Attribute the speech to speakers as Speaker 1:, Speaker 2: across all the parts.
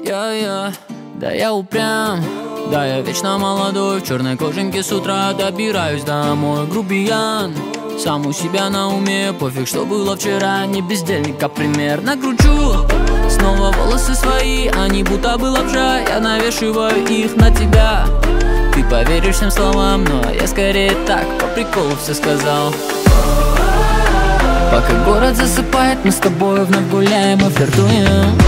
Speaker 1: Да я упрям, да я вечно молодой. В черной кожанке с утра добираюсь домой. Грубиян, сам у себя на уме. Пофиг, что было вчера, не бездельника пример. Накручу снова волосы свои, они будто бы лапша. Я навешиваю их на тебя. Ты поверишь всем словам, но я скорее так, по приколу все сказал. Пока город засыпает, мы с тобой вновь гуляем и флиртуем.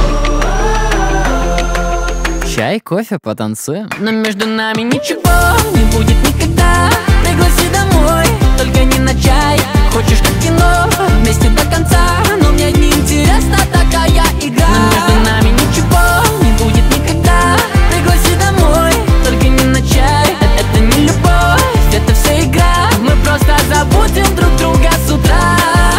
Speaker 1: Чай, кофе, потанцуем. Но между нами ничего не будет никогда. Пригласи домой, только не на чай. Хочешь как кино, вместе до конца. Но мне не интересна такая игра. Но между нами ничего не будет никогда. Пригласи домой, только не на чай. Это не любовь, это вся игра. Мы просто забудем друг друга с утра.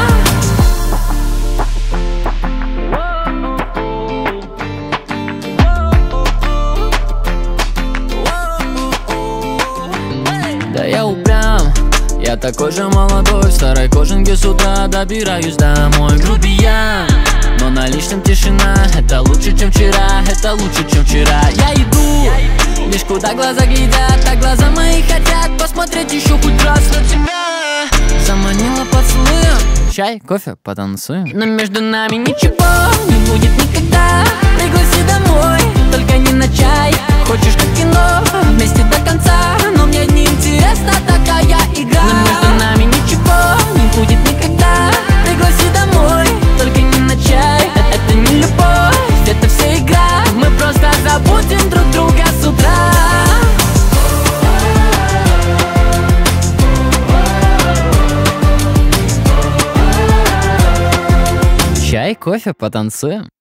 Speaker 1: Да я упрям, я такой же молодой. В старой кожанке с утра добираюсь домой. Грубиян, но на личном тишина. Это лучше, чем вчера, это лучше, чем вчера. Я иду, лишь куда глаза глядят. А глаза мои хотят посмотреть еще хоть раз на тебя. Заманила поцелуем. Чай, кофе, потанцуем. Но между нами ничего не будет никогда. Пригласи домой, только не на чай. Хочешь как кино, вместе до конца. Но мне не интересна такая игра. Но между нами ничего не будет никогда. Пригласи домой, только не на чай. Это не любовь, это вся игра. Мы просто забудем друг друга с утра. Чай, кофе, потанцуем.